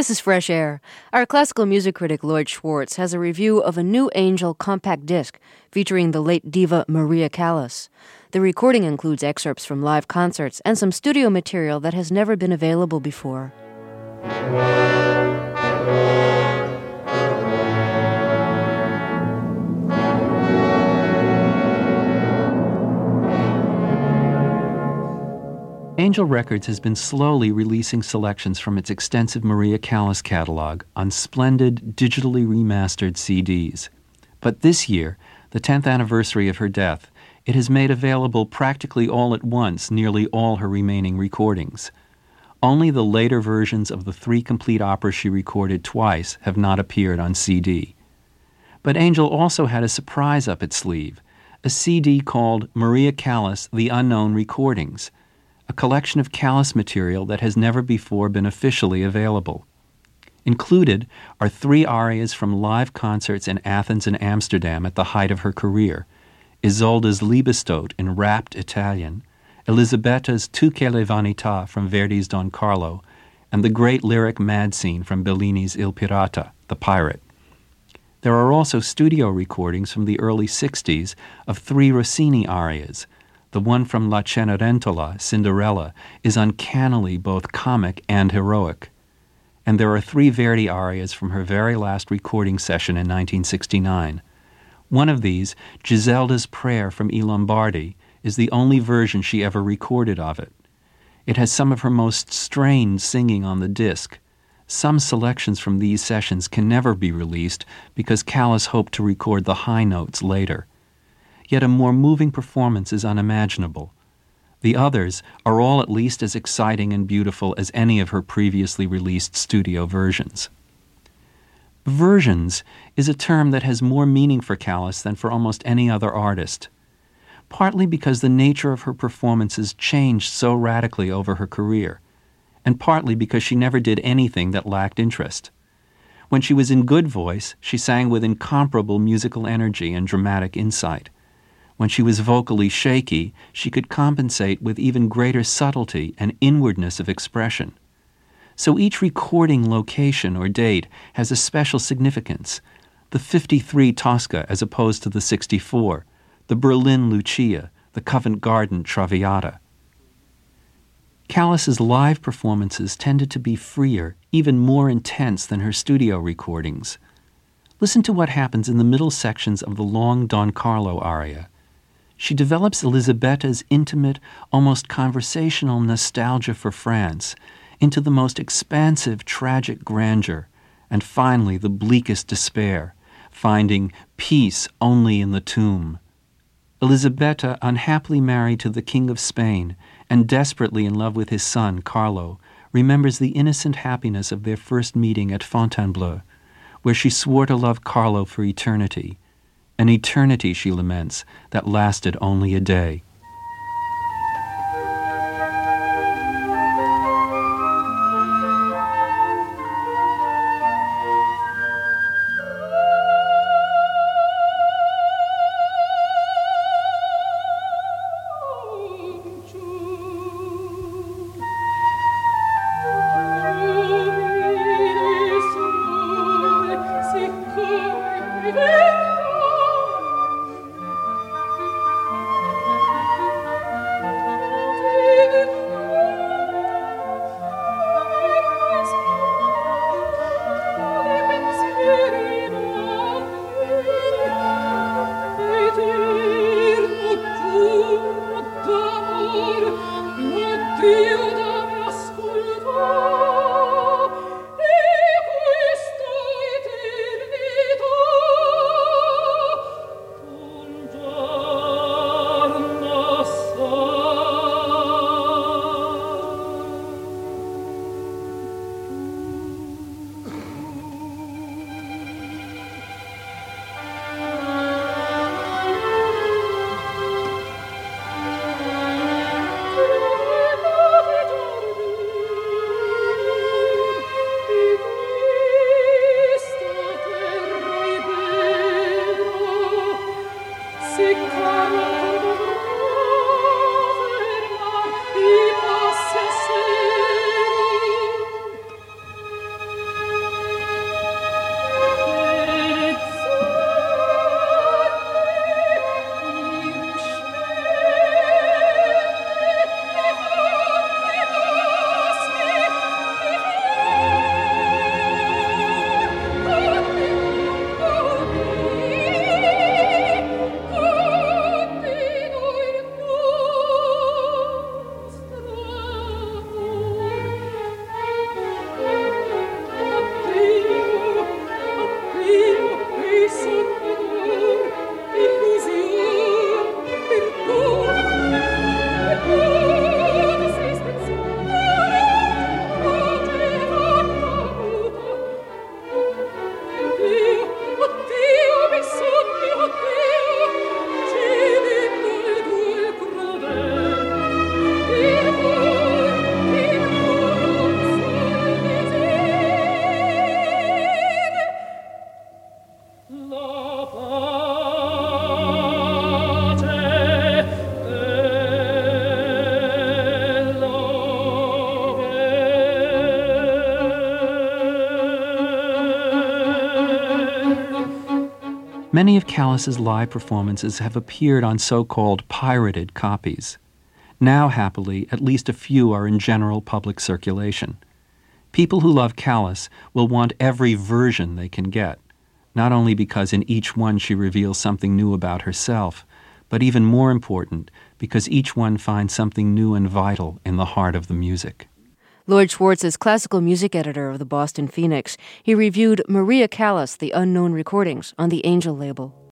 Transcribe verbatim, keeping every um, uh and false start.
This is Fresh Air. Our classical music critic Lloyd Schwartz has a review of a new Angel compact disc featuring the late diva Maria Callas. The recording includes excerpts from live concerts and some studio material that has never been available before. Angel Records has been slowly releasing selections from its extensive Maria Callas catalog on splendid, digitally remastered C Ds. But this year, the tenth anniversary of her death, it has made available practically all at once nearly all her remaining recordings. Only the later versions of the three complete operas she recorded twice have not appeared on C D. But Angel also had a surprise up its sleeve, a C D called Maria Callas, The Unknown Recordings, a collection of Callas material that has never before been officially available. Included are three arias from live concerts in Athens and Amsterdam at the height of her career, Isolde's Liebestod in rapt Italian, Elisabetta's Tu che le vanità from Verdi's Don Carlo, and the great lyric mad scene from Bellini's Il Pirata, The Pirate. There are also studio recordings from the early sixties of three Rossini arias. The one from La Cenerentola, Cinderella, is uncannily both comic and heroic. And there are three Verdi arias from her very last recording session in nineteen sixty-nine. One of these, Giselda's Prayer from I Lombardi, is the only version she ever recorded of it. It has some of her most strained singing on the disc. Some selections from these sessions can never be released because Callas hoped to record the high notes later. Yet a more moving performance is unimaginable. The others are all at least as exciting and beautiful as any of her previously released studio versions. Versions is a term that has more meaning for Callas than for almost any other artist, partly because the nature of her performances changed so radically over her career, and partly because she never did anything that lacked interest. When she was in good voice, she sang with incomparable musical energy and dramatic insight. When she was vocally shaky, she could compensate with even greater subtlety and inwardness of expression. So each recording location or date has a special significance. The fifty-three Tosca as opposed to the sixty-four, the Berlin Lucia, the Covent Garden Traviata. Callas's live performances tended to be freer, even more intense than her studio recordings. Listen to what happens in the middle sections of the long Don Carlo aria. She develops Elisabetta's intimate, almost conversational nostalgia for France into the most expansive tragic grandeur, and finally the bleakest despair, finding peace only in the tomb. Elisabetta, unhappily married to the King of Spain and desperately in love with his son, Carlo, remembers the innocent happiness of their first meeting at Fontainebleau, where she swore to love Carlo for eternity. An eternity, she laments, that lasted only a day. Many of Callas's live performances have appeared on so-called pirated copies. Now, happily, at least a few are in general public circulation. People who love Callas will want every version they can get, not only because in each one she reveals something new about herself, but even more important, because each one finds something new and vital in the heart of the music. Lloyd Schwartz is classical music editor of the Boston Phoenix. He reviewed Maria Callas, The Unknown Recordings, on the Angel label.